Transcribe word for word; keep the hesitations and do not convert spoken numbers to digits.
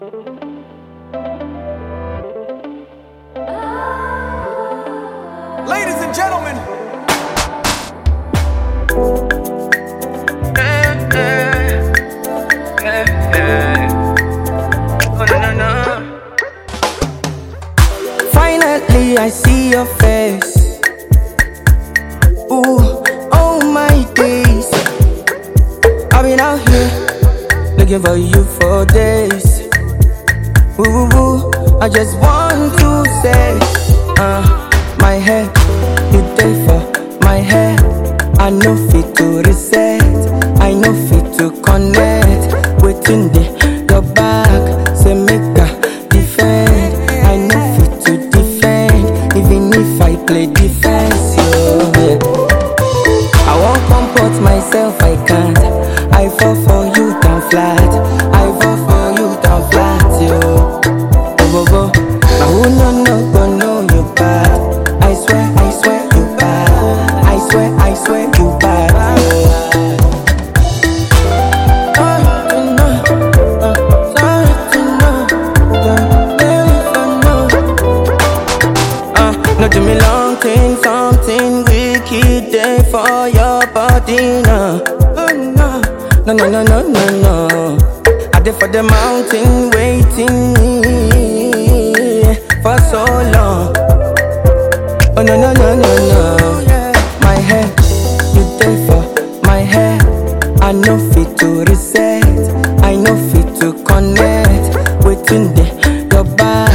Ladies and gentlemen. Finally, I see your face. Ooh, oh my days. I've been out here looking for you for days. Ooh, ooh, I just want to say, uh, my head, you day for my head. I know fit to reset, I know fit to connect. Waiting there, your back, say make a defend. I know fit to defend, even if I play defense. Yeah. I won't comport myself, I can't. I fall for you down flat, I fall for you down flat, yo. Go go, now who no no go know you bad. I swear, I swear you bad. I swear, I swear you bad. Sorry to know, uh, sorry to know, don't let me know. Uh, no do me long thing, something wicked there for your body now. Oh no, no no no no no no. I did for the mountain waiting for so long. Oh no no no no no. My head, you there for my head. I know fit to reset, I know fit to connect. Waiting there, your back.